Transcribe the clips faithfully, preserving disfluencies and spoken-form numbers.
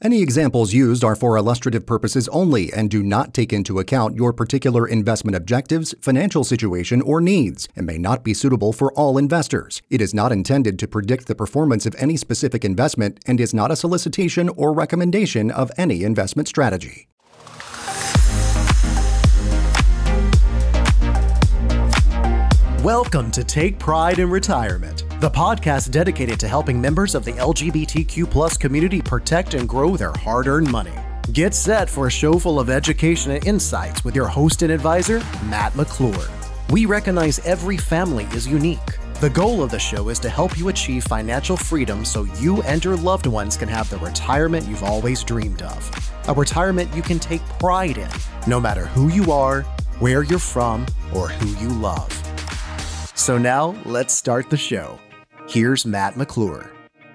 Any examples used are for illustrative purposes only and do not take into account your particular investment objectives, financial situation, or needs, and may not be suitable for all investors. It is not intended to predict the performance of any specific investment and is not a solicitation or recommendation of any investment strategy. Welcome to Take Pride in Retirement, the podcast dedicated to helping members of the L G B T Q plus community protect and grow their hard-earned money. Get set for a show full of education and insights with your host and advisor, Matt McClure. We recognize every family is unique. The goal of the show is to help you achieve financial freedom so you and your loved ones can have the retirement you've always dreamed of. A retirement you can take pride in, no matter who you are, where you're from, or who you love. So now, let's start the show. Here's Matt McClure.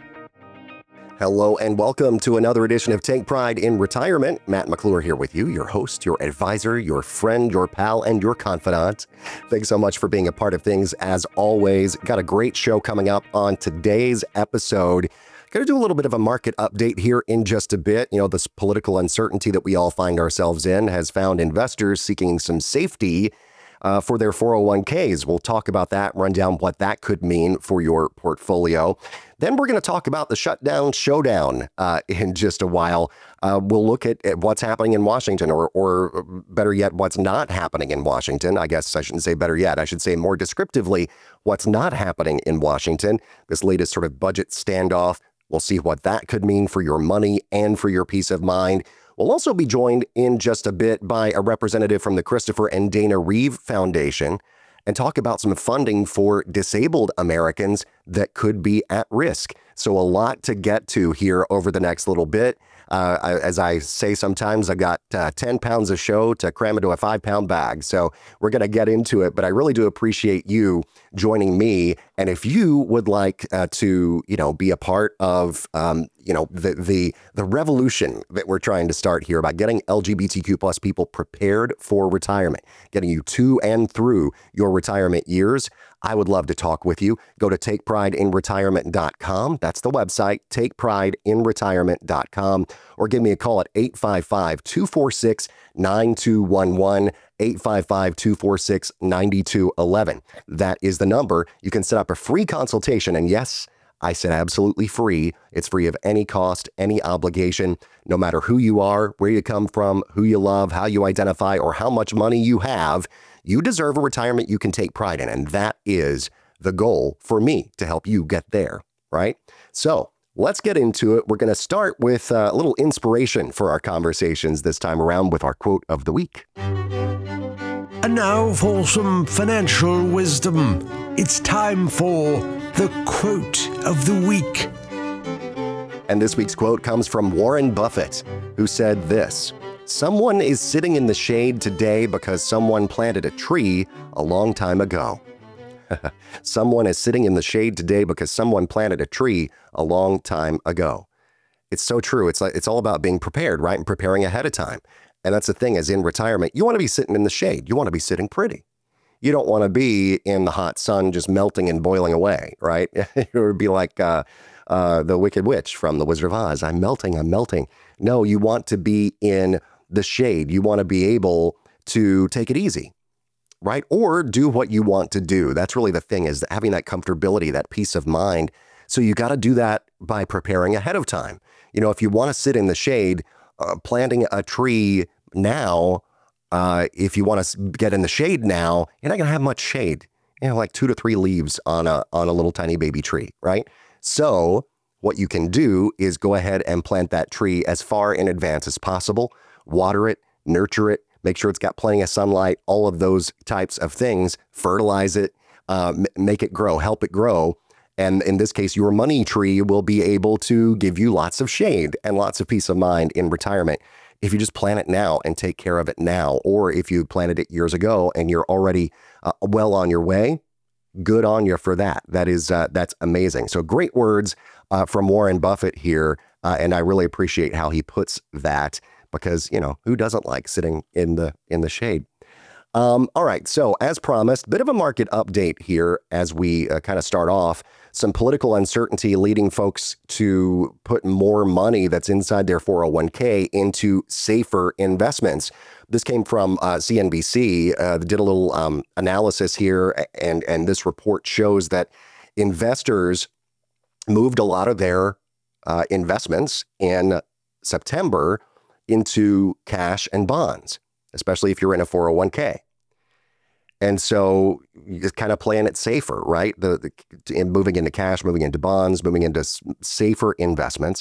Hello and welcome to another edition of Take Pride in Retirement. Matt McClure here with you, your host, your advisor, your friend, your pal, and your confidant. Thanks so much for being a part of things as always. Got a great show coming up on today's episode. Going to do a little bit of a market update here in just a bit. You know, this political uncertainty that we all find ourselves in has found investors seeking some safety Uh, for their four oh one k's. We'll talk about that, run down what that could mean for your portfolio. Then we're going to talk about the shutdown showdown uh, in just a while. Uh, we'll look at, at what's happening in Washington, or, or better yet, what's not happening in Washington. I guess I shouldn't say better yet. I should say more descriptively, what's not happening in Washington. This latest sort of budget standoff. We'll see what that could mean for your money and for your peace of mind. We'll also be joined in just a bit by a representative from the Christopher and Dana Reeve Foundation and talk about some funding for disabled Americans that could be at risk. So a lot to get to here over the next little bit. Uh, as I say sometimes, I've got uh, ten pounds of show to cram into a five pound bag. So we're going to get into it, but I really do appreciate you joining me. And if you would like uh, to, you know, be a part of, um, you know, the, the, the revolution that we're trying to start here about getting L G B T Q plus people prepared for retirement, getting you to and through your retirement years, I would love to talk with you. Go to take pride in retirement dot com. That's the website, take pride in retirement dot com, or give me a call at eight five five, two four six, nine two one one, eight five five, two four six, nine two one one. That is the number. You can set up a free consultation, and yes, I said absolutely free. It's free of any cost, any obligation, no matter who you are, where you come from, who you love, how you identify, or how much money you have. You deserve a retirement you can take pride in, and that is the goal for me to help you get there, right? So let's get into it. We're going to start with a little inspiration for our conversations this time around with our quote of the week. And now for some financial wisdom. It's time for the quote of the week. And this week's quote comes from Warren Buffett, who said this: "Someone is sitting in the shade today because someone planted a tree a long time ago." Someone is sitting in the shade today because someone planted a tree a long time ago. It's so true. It's like, it's all about being prepared, right? And preparing ahead of time. And that's the thing, is in retirement, you want to be sitting in the shade. You want to be sitting pretty. You don't want to be in the hot sun just melting and boiling away, right? It would be like uh, uh, the Wicked Witch from The Wizard of Oz. I'm melting, I'm melting. No, you want to be in the shade. You want to be able to take it easy, right? Or do what you want to do. That's really the thing, is having that comfortability, that peace of mind. So you got to do that by preparing ahead of time. You know, if you want to sit in the shade, uh, planting a tree now, uh, if you want to get in the shade now, you're not going to have much shade. You know, like two to three leaves on a on a little tiny baby tree, right? So what you can do is go ahead and plant that tree as far in advance as possible. Water it, nurture it, make sure it's got plenty of sunlight, all of those types of things. Fertilize it, uh, m- make it grow, help it grow. And in this case, your money tree will be able to give you lots of shade and lots of peace of mind in retirement if you just plant it now and take care of it now. Or if you planted it years ago and you're already uh, well on your way, good on you for that. That is, uh, that's amazing. So great words uh, from Warren Buffett here. Uh, and I really appreciate how he puts that, because, you know, who doesn't like sitting in the in the shade? Um, all right. So as promised, bit of a market update here as we uh, kind of start off. some political uncertainty leading folks to put more money that's inside their four oh one k into safer investments. This came from uh, C N B C. Uh, did a little um, analysis here, and, and this report shows that investors moved a lot of their uh, investments in September into cash and bonds, especially if you're in a four oh one k. And so you're kind of playing it safer, right? The, the in moving into cash, moving into bonds, moving into s- safer investments,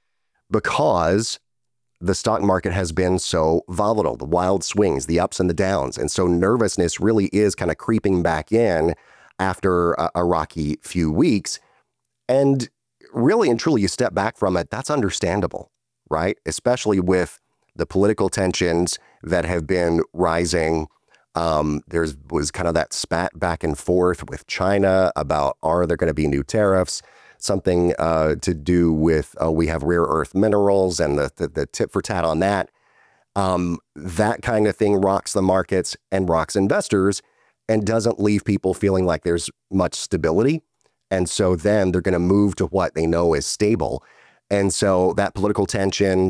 because the stock market has been so volatile, the wild swings, the ups and the downs. And so nervousness really is kind of creeping back in after a, a rocky few weeks. And really and truly, you step back from it, that's understandable, right? Especially with the political tensions that have been rising. Um, there was kind of that spat back and forth with China about, are there going to be new tariffs? Something uh, to do with, uh, we have rare earth minerals and the, the, the tit for tat on that. Um, that kind of thing rocks the markets and rocks investors and doesn't leave people feeling like there's much stability. And so then they're going to move to what they know is stable. And so that political tension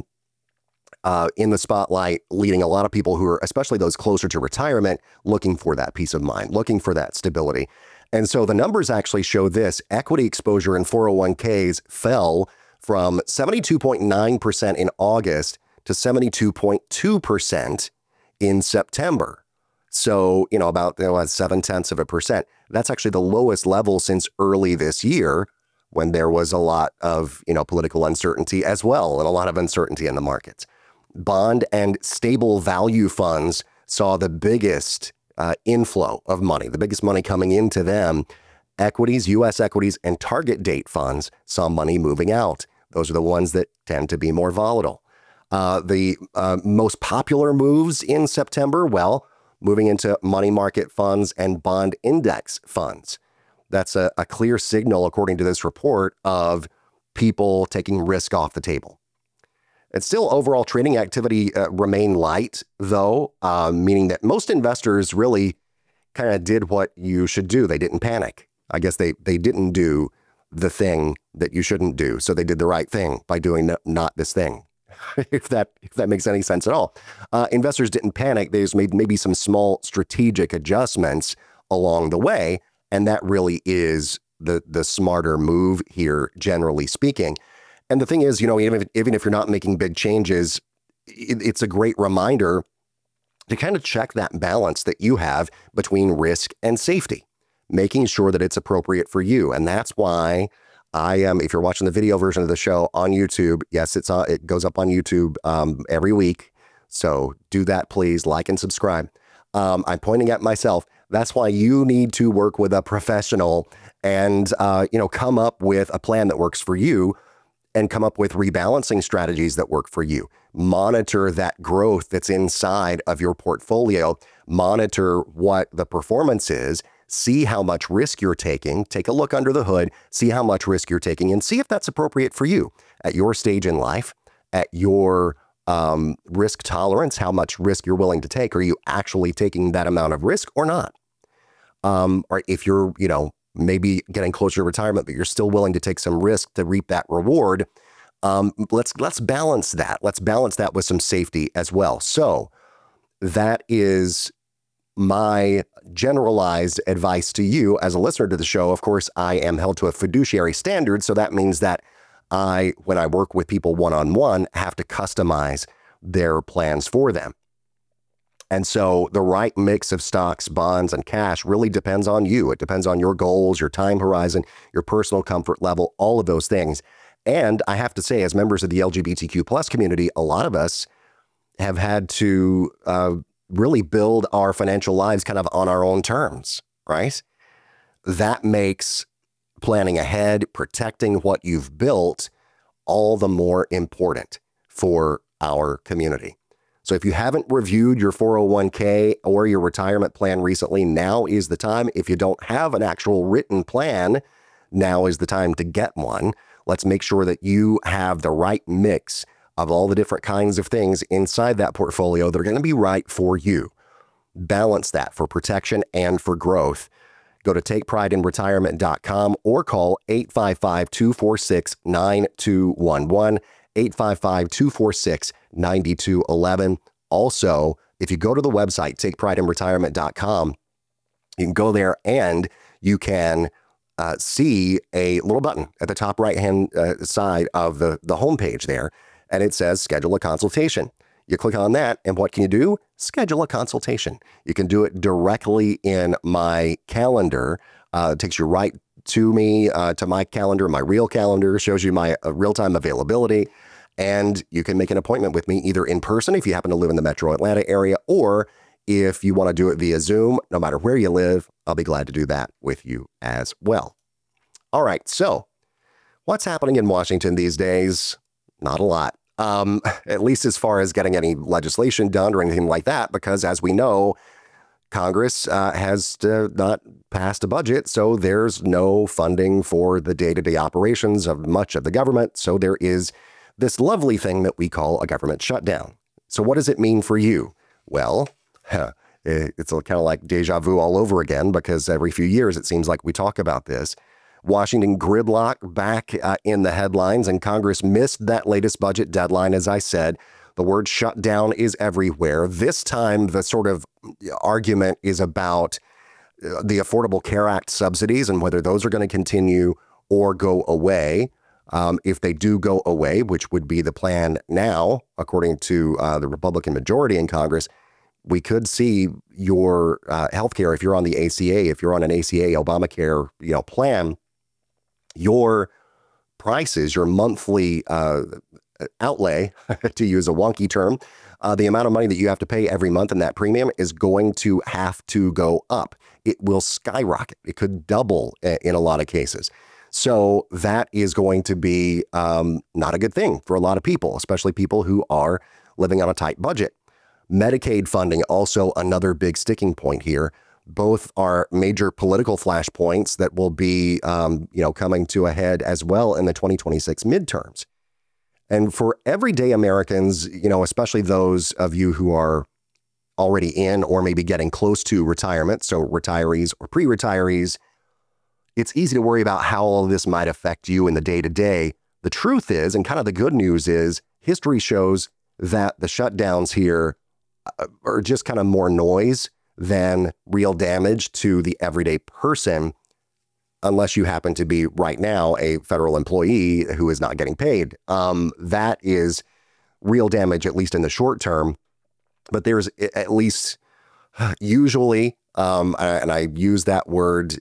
Uh, in the spotlight, leading a lot of people who are, especially those closer to retirement, looking for that peace of mind, looking for that stability. And so the numbers actually show this. Equity exposure in four oh one k's fell from seventy-two point nine percent in August to seventy-two point two percent in September. So, you know, about you know, seven tenths of a percent. That's actually the lowest level since early this year, when there was a lot of, you know, political uncertainty as well, and a lot of uncertainty in the markets. Bond and stable value funds saw the biggest uh, inflow of money, the biggest money coming into them. Equities, U S equities, and target date funds saw money moving out. Those are the ones that tend to be more volatile. Uh, the uh, most popular moves in September, well, moving into money market funds and bond index funds. That's a, a clear signal, according to this report, of people taking risk off the table. It's still overall trading activity uh, remain light, though, uh, meaning that most investors really kind of did what you should do. They didn't panic. I guess they they didn't do the thing that you shouldn't do. So they did the right thing by doing no, not this thing, if that if that makes any sense at all. Uh, investors didn't panic. They just made maybe some small strategic adjustments along the way. And that really is the the smarter move here, generally speaking. And the thing is, you know, even if, even if you're not making big changes, it, it's a great reminder to kind of check that balance that you have between risk and safety, making sure that it's appropriate for you. And that's why I am, if you're watching the video version of the show on YouTube, yes, it's uh, it goes up on YouTube um, every week. So do that, please. Like and subscribe. Um, I'm pointing at myself. That's why you need to work with a professional and, uh, you know, come up with a plan that works for you, and come up with rebalancing strategies that work for you. Monitor that growth that's inside of your portfolio. Monitor what the performance is. See how much risk you're taking. Take a look under the hood. See how much risk you're taking and see if that's appropriate for you at your stage in life, at your um, risk tolerance, how much risk you're willing to take. Are you actually taking that amount of risk or not? Um, or if you're, you know, maybe getting closer to retirement, but you're still willing to take some risk to reap that reward. Um, let's let's balance that. Let's balance that with some safety as well. So that is my generalized advice to you as a listener to the show. Of course, I am held to a fiduciary standard. So that means that I, when I work with people one-on-one, have to customize their plans for them. And so the right mix of stocks, bonds, and cash really depends on you. It depends on your goals, your time horizon, your personal comfort level, all of those things. And I have to say, as members of the L G B T Q plus community, a lot of us have had to uh, really build our financial lives kind of on our own terms, right? That makes planning ahead, protecting what you've built, all the more important for our community. So if you haven't reviewed your four oh one k or your retirement plan recently, now is the time. If you don't have an actual written plan, now is the time to get one. Let's make sure that you have the right mix of all the different kinds of things inside that portfolio that are going to be right for you. Balance that for protection and for growth. Go to take pride in retirement dot com or call eight five five, two four six, nine two one one, eight five five, two four six, nine two one one. Also, if you go to the website, take pride in retirement dot com, you can go there and you can uh, see a little button at the top right-hand uh, side of the, the homepage there, and it says schedule a consultation. You click on that, and what can you do? Schedule a consultation. You can do it directly in my calendar. Uh, it takes you right to me, uh, to my calendar, my real calendar, shows you my uh, real-time availability, and you can make an appointment with me either in person if you happen to live in the metro Atlanta area, or if you want to do it via Zoom. No matter where you live, I'll be glad to do that with you as well. All right, so what's happening in Washington these days? Not a lot. Um, at least as far as getting any legislation done or anything like that, because as we know, Congress uh, has uh, not passed a budget, so there's no funding for the day-to-day operations of much of the government. So there is this lovely thing that we call a government shutdown. So what does it mean for you? Well, huh, it's kind of like deja vu all over again, because every few years it seems like we talk about this. Washington gridlock back uh, in the headlines, and Congress missed that latest budget deadline. As I said, the word shutdown is everywhere. This time, the sort of argument is about uh, the Affordable Care Act subsidies and whether those are going to continue or go away. Um, if they do go away, which would be the plan now, according to uh, the Republican majority in Congress, we could see your uh, health care, if you're on the A C A, if you're on an A C A Obamacare, you know, plan, your prices, your monthly uh, outlay, to use a wonky term, uh, the amount of money that you have to pay every month in that premium is going to have to go up. It will skyrocket. It could double in a lot of cases. So that is going to be um, not a good thing for a lot of people, especially people who are living on a tight budget. Medicaid funding, also another big sticking point here. Both are major political flashpoints that will be, um, you know, coming to a head as well in the twenty twenty-six midterms. And for everyday Americans, you know, especially those of you who are already in or maybe getting close to retirement, so retirees or pre-retirees, it's easy to worry about how all of this might affect you in the day-to-day. The truth is, and kind of the good news is, history shows that the shutdowns here are just kind of more noise than real damage to the everyday person, unless you happen to be right now a federal employee who is not getting paid. Um, that is real damage, at least in the short term. But there's at least usually, um, and I use that word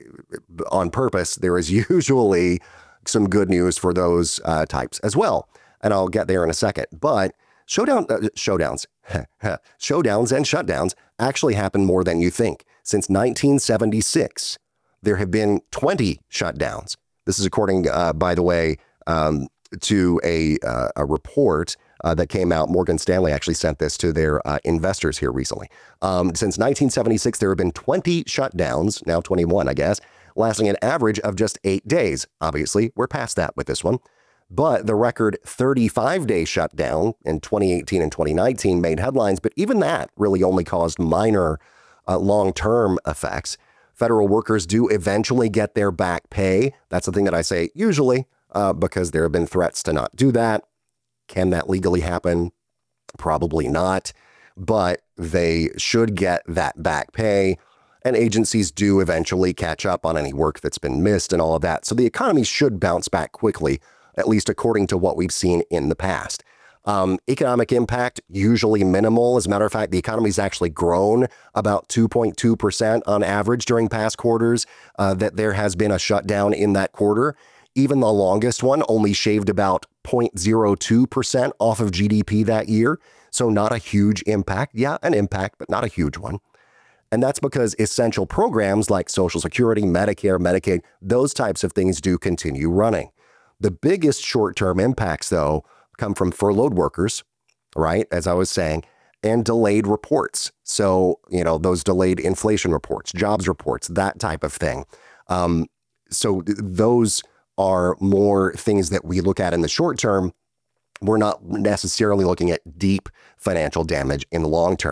on purpose, there is usually some good news for those uh, types as well. And I'll get there in a second. But showdown, uh, showdowns, showdowns and shutdowns actually happen more than you think. Since nineteen seventy-six, there have been twenty shutdowns. This is according, uh, by the way, um, to a, uh, a report uh, that came out. Morgan Stanley actually sent this to their uh, investors here recently. Um, since nineteen seventy-six, there have been twenty shutdowns, now twenty-one, I guess, lasting an average of just eight days. Obviously, we're past that with this one. But the record thirty-five day shutdown in twenty eighteen and twenty nineteen made headlines, but even that really only caused minor uh, long-term effects. Federal workers do eventually get their back pay. That's the thing that I say usually, uh, because there have been threats to not do that. Can that legally happen? Probably not, but they should get that back pay. And agencies do eventually catch up on any work that's been missed and all of that. So the economy should bounce back quickly, at least according to what we've seen in the past. Um, economic impact, usually minimal. As a matter of fact, the economy's actually grown about two point two percent on average during past quarters, uh, that there has been a shutdown in that quarter. Even the longest one only shaved about zero point zero two percent off of G D P that year. So not a huge impact. Yeah, an impact, but not a huge one. And that's because essential programs like Social Security, Medicare, Medicaid, those types of things do continue running. The biggest short-term impacts, though, come from furloughed workers, right, as I was saying, and delayed reports. So, you know, those delayed inflation reports, jobs reports, that type of thing. Um, so th- those are more things that we look at in the short term. We're not necessarily looking at deep financial damage in the long term.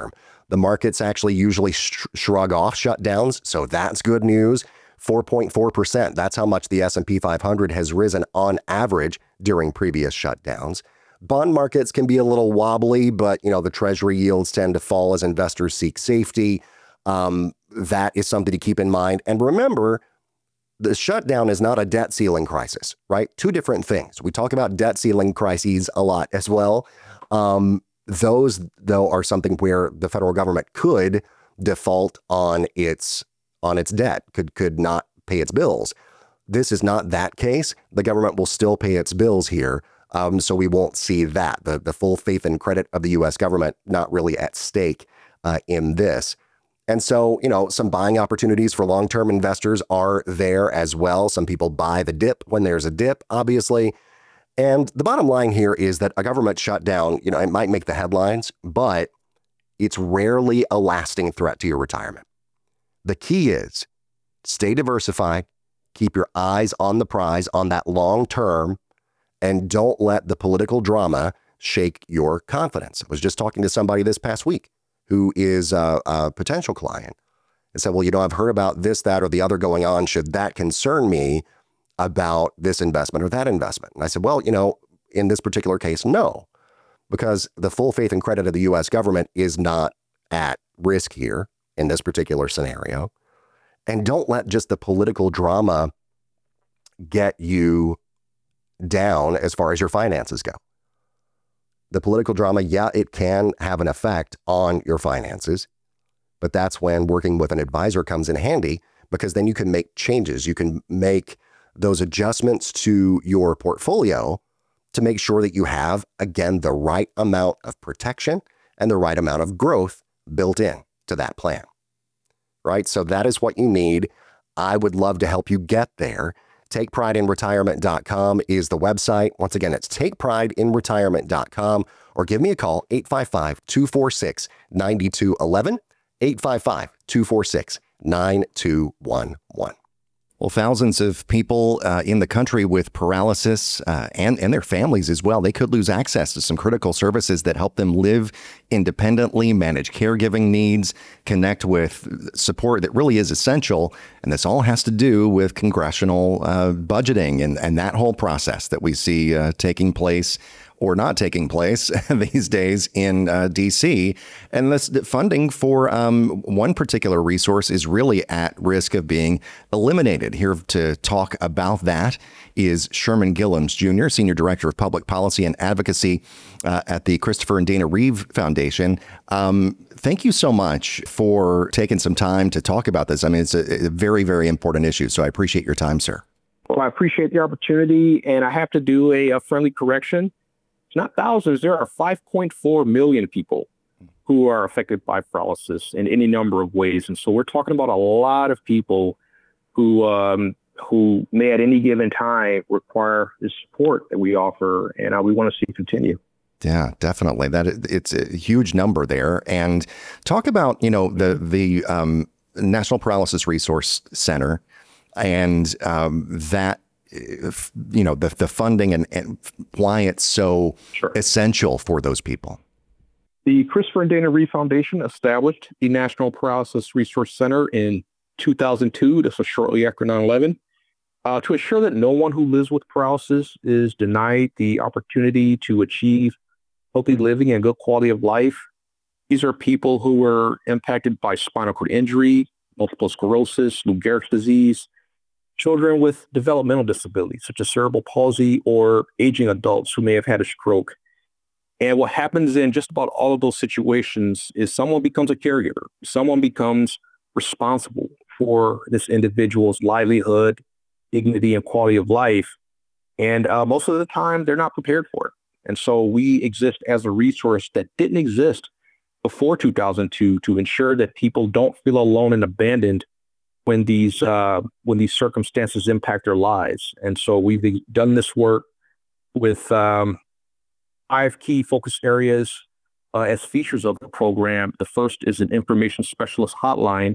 The markets actually usually sh- shrug off shutdowns, so that's good news. four point four percent. That's how much the S and P five hundred has risen on average during previous shutdowns. Bond markets can be a little wobbly, but you know the Treasury yields tend to fall as investors seek safety. Um, that is something to keep in mind. And remember, the shutdown is not a debt ceiling crisis, right? Two different things. We talk about debt ceiling crises a lot as well. Um, those, though, are something where the federal government could default on its on its debt, could could not pay its bills. This is not that case. The government will still pay its bills here. Um, so we won't see that. The, the full faith and credit of the U S government not really at stake uh, in this. And so, you know, some buying opportunities for long-term investors are there as well. Some people buy the dip when there's a dip, obviously. And the bottom line here is that a government shutdown, you know, it might make the headlines, but it's rarely a lasting threat to your retirement. The key is stay diversified, keep your eyes on the prize on that long term, and don't let the political drama shake your confidence. I was just talking to somebody this past week who is a, a potential client and said, well, you know, I've heard about this, that, or the other going on. Should that concern me about this investment or that investment? And I said, well, you know, in this particular case, no, because the full faith and credit of the U S government is not at risk here in this particular scenario. And don't let just the political drama get you down as far as your finances go. The political drama, yeah, it can have an effect on your finances, but that's when working with an advisor comes in handy, because then you can make changes. You can make those adjustments to your portfolio to make sure that you have, again, the right amount of protection and the right amount of growth built in to that plan, right? So that is what you need. I would love to help you get there. take pride in retirement dot com is the website. Once again, it's take pride in retirement dot com, or give me a call, eight five five, two four six, nine two one one, eight five five, two four six, nine two one one. Well, thousands of people uh, in the country with paralysis uh, and, and their families as well, they could lose access to some critical services that help them live independently, manage caregiving needs, connect with support that really is essential. And this all has to do with congressional uh, budgeting and, and that whole process that we see uh, taking place or not taking place these days in uh, D C. And this funding for um, one particular resource is really at risk of being eliminated. Here to talk about that is Sherman Gillums, Junior, Senior Director of Public Policy and Advocacy uh, at the Christopher and Dana Reeve Foundation. Um, thank you so much for taking some time to talk about this. I mean, it's a, a very, very important issue. So I appreciate your time, sir. Well, I appreciate the opportunity, and I have to do a, a friendly correction. It's not thousands. There are five point four million people who are affected by paralysis in any number of ways. And so we're talking about a lot of people who um, who may at any given time require the support that we offer, and uh, we want to see continue. Yeah, definitely. That it's a huge number there. And talk about, you know, the the um, National Paralysis Resource Center and um, that. You know, the the funding and, and why it's so sure. essential for those people. The Christopher and Dana Reeve Foundation established the National Paralysis Resource Center in two thousand two. This was shortly after nine eleven, uh, to ensure that no one who lives with paralysis is denied the opportunity to achieve healthy living and good quality of life. These are people who were impacted by spinal cord injury, multiple sclerosis, Lou Gehrig's disease, children with developmental disabilities, such as cerebral palsy, or aging adults who may have had a stroke. And what happens in just about all of those situations is someone becomes a caregiver. Someone becomes responsible for this individual's livelihood, dignity, and quality of life. And uh, most of the time, they're not prepared for it. And so we exist as a resource that didn't exist before two thousand two to ensure that people don't feel alone and abandoned when these uh, when these circumstances impact their lives. And so we've done this work with um, five key focus areas uh, as features of the program. The first is an information specialist hotline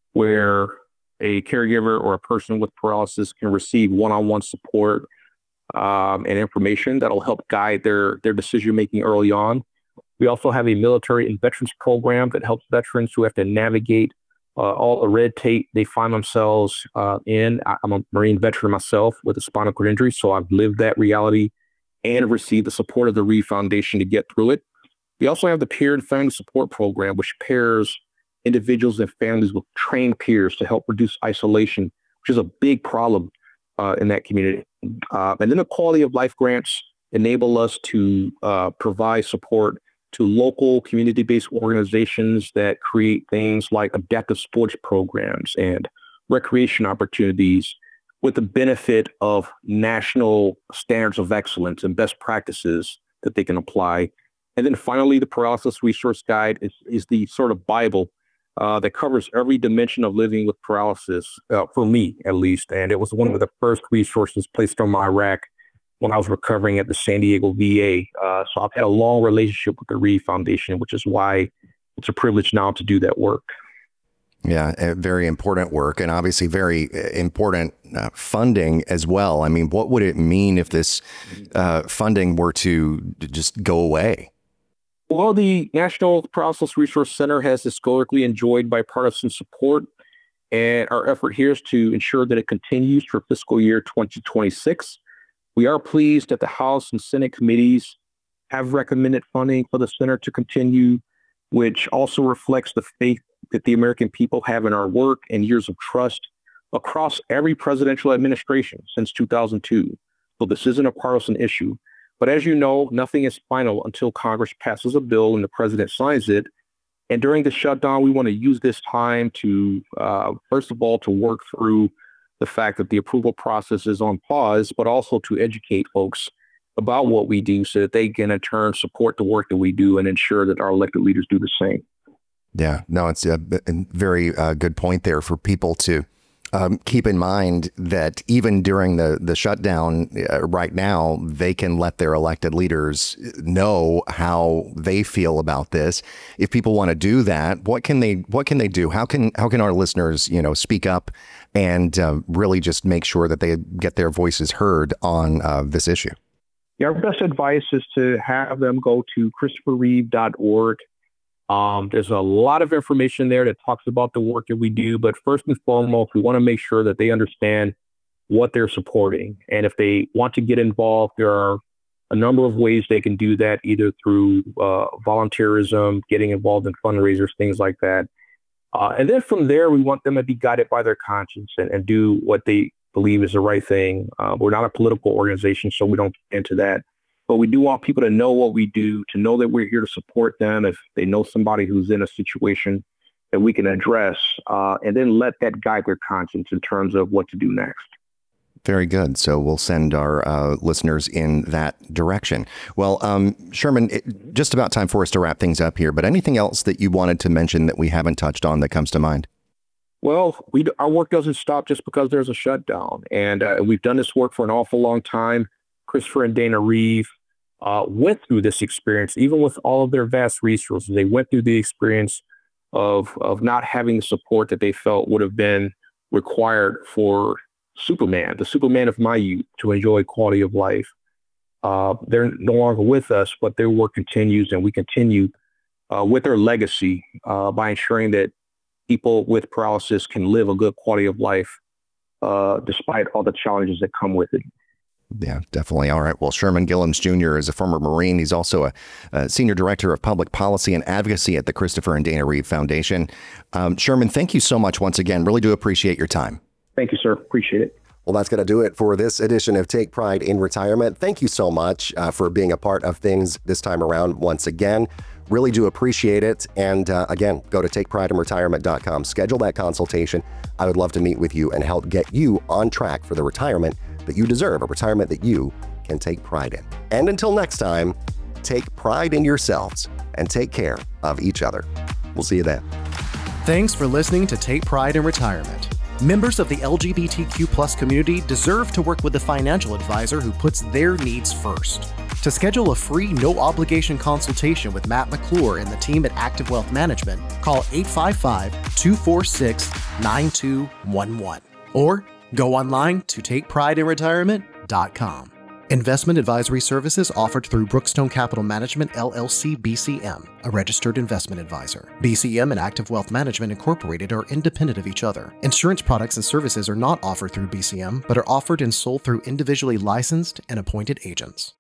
where a caregiver or a person with paralysis can receive one-on-one support um, and information that'll help guide their, their decision-making early on. We also have a military and veterans program that helps veterans who have to navigate uh, all the red tape they find themselves uh, in. I, I'm a Marine veteran myself with a spinal cord injury, so I've lived that reality and received the support of the Reeve Foundation to get through it. We also have the Peer and Family Support Program, which pairs individuals and families with trained peers to help reduce isolation, which is a big problem uh, in that community. Uh, and then the quality of life grants enable us to uh, provide support to local community-based organizations that create things like adaptive sports programs and recreation opportunities with the benefit of national standards of excellence and best practices that they can apply. And then finally, the Paralysis Resource Guide is, is the sort of Bible uh, that covers every dimension of living with paralysis, uh, for me at least. And it was one of the first resources placed on my rack when I was recovering at the San Diego V A. Uh, so I've had a long relationship with the Reeve Foundation, which is why it's a privilege now to do that work. Yeah, very important work, and obviously very important uh, funding as well. I mean, what would it mean if this uh, funding were to just go away? Well, the National Paralysis Resource Center has historically enjoyed bipartisan support, and our effort here is to ensure that it continues for fiscal year twenty twenty-six. We are pleased that the House and Senate committees have recommended funding for the center to continue, which also reflects the faith that the American people have in our work and years of trust across every presidential administration since two thousand two. So this isn't a partisan issue. But as you know, nothing is final until Congress passes a bill and the president signs it. And during the shutdown, we want to use this time to, uh, first of all, to work through the fact that the approval process is on pause, but also to educate folks about what we do so that they can in turn support the work that we do and ensure that our elected leaders do the same. Yeah, no, it's a very uh, good point there for people to um, keep in mind that even during the, the shutdown uh, right now, they can let their elected leaders know how they feel about this. If people want to do that, what can they what can they do? How can how can our listeners, you know, speak up and uh, really just make sure that they get their voices heard on uh, this issue? Yeah, our best advice is to have them go to christopher reeve dot org. Um, there's a lot of information there that talks about the work that we do, but first and foremost, we want to make sure that they understand what they're supporting. And if they want to get involved, there are a number of ways they can do that, either through uh, volunteerism, getting involved in fundraisers, things like that. Uh, and then from there, we want them to be guided by their conscience and, and do what they believe is the right thing. Uh, we're not a political organization, so we don't get into that. But we do want people to know what we do, to know that we're here to support them if they know somebody who's in a situation that we can address, uh, and then let that guide their conscience in terms of what to do next. Very good. So we'll send our uh, listeners in that direction. Well, um, Sherman, it, just about time for us to wrap things up here, but anything else that you wanted to mention that we haven't touched on that comes to mind? Well, we our work doesn't stop just because there's a shutdown, and uh, we've done this work for an awful long time. Christopher and Dana Reeve Uh, went through this experience, even with all of their vast resources. They went through the experience of of not having the support that they felt would have been required for Superman, the Superman of my youth, to enjoy quality of life. Uh, they're no longer with us, but their work continues, and we continue uh, with their legacy uh, by ensuring that people with paralysis can live a good quality of life uh, despite all the challenges that come with it. Yeah, definitely. All right. Well, Sherman Gillums Junior is a former Marine. He's also a, a senior director of public policy and advocacy at the Christopher and Dana Reeve Foundation. Um, Sherman, thank you so much once again. Really do appreciate your time. Thank you, sir. Appreciate it. Well, that's going to do it for this edition of Take Pride in Retirement. Thank you so much uh, for being a part of things this time around once again. Really do appreciate it. And uh, again, go to take pride in retirement dot com. Schedule that consultation. I would love to meet with you and help get you on track for the retirement that you deserve, a retirement that you can take pride in. And until next time, take pride in yourselves and take care of each other. We'll see you then. Thanks for listening to Take Pride in Retirement. Members of the L G B T Q plus community deserve to work with a financial advisor who puts their needs first. To schedule a free, no-obligation consultation with Matt McClure and the team at Active Wealth Management, call eight five five, two four six, nine two one one or go online to take pride in retirement dot com. Investment advisory services offered through Brookstone Capital Management, L L C, B C M, a registered investment advisor. B C M and Active Wealth Management Incorporated are independent of each other. Insurance products and services are not offered through B C M, but are offered and sold through individually licensed and appointed agents.